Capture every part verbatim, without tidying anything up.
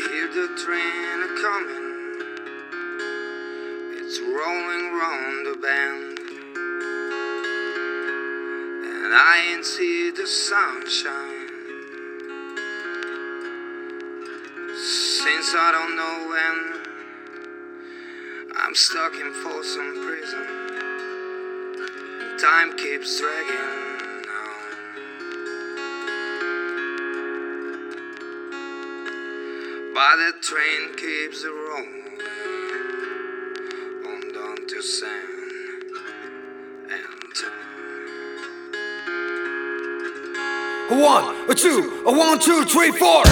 hear the train coming, it's rolling round the bend, and I ain't see the sunshine since I don't know when. I'm stuck in Folsom Prison, and time keeps dragging on. But the train keeps rolling on down to San Antonio. One, a two, a one, two, three, four.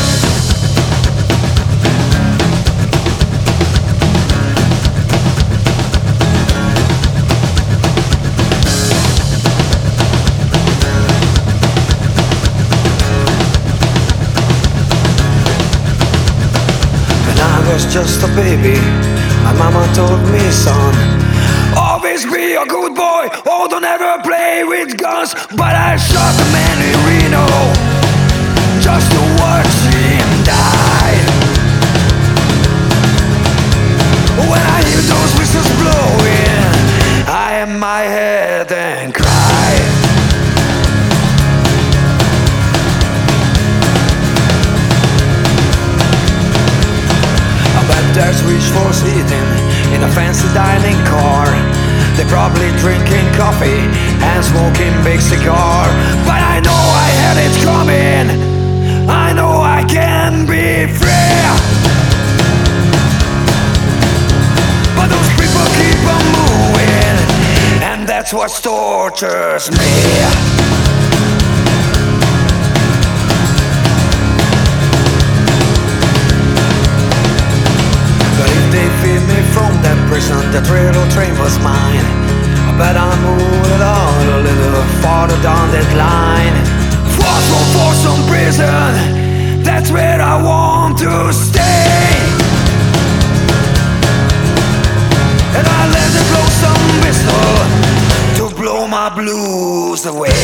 Just a baby, my mama told me, son, always be a good boy, oh don't ever play with guns. But I shot the man in Reno just to watch him die. When I hear those whistles blowing, I hang my head and cry. There's rich folks eating in a fancy dining car. They're probably drinking coffee and smoking big cigar. But I know I had it coming, I know I can be free. But those people keep on moving, and that's what tortures me. That railroad train was mine, but I moved it on a little farther down that line. Far from Folsom Prison, that's where I want to stay. And I let it blow some whistle to blow my blues away.